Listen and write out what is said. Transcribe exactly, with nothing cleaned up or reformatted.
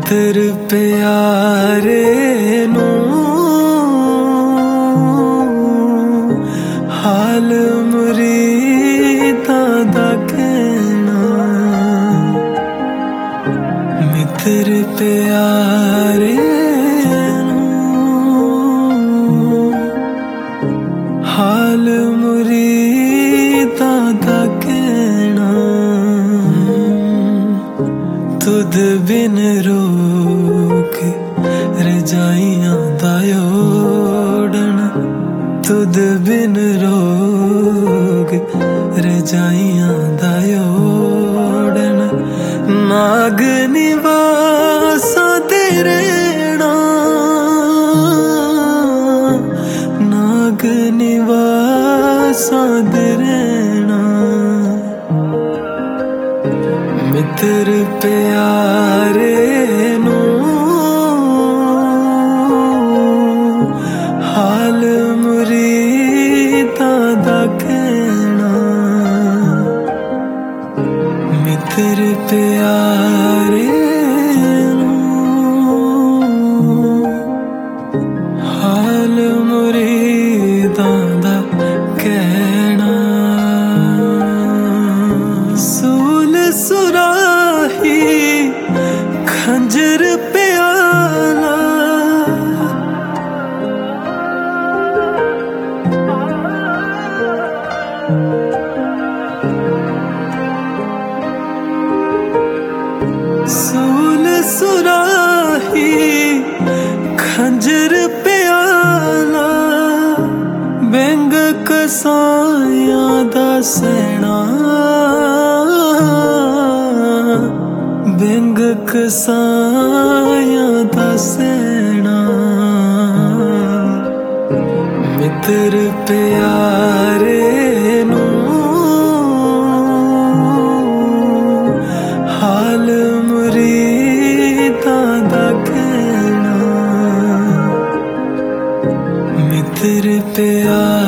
मित्र प्यारे नू हाल मुरीदां दा कहना। मित्र प्यारे नू हाल मुरीदां दा कहना। तुद बिन रोक रजाइयां दा ओढ़न। तुद बिन रोक रजाइयां दा ओढ़न। नाग निवासां ते रहना। नाग निवासां ते रहना। मित्र प्यारे नू हाल मुरीदां दा कहना। मित्र प्यारे नू हाल मुरीदां दा कहना। सूल सुराही खंजर प्याला। सूल सुराही खंजर प्याला। बैंग कसाइयां दा सैना। बैंग कसाइयां दा सैना। मित्र प्यारे नू हाल मुरीदां दा कहना। मित्र प्यारे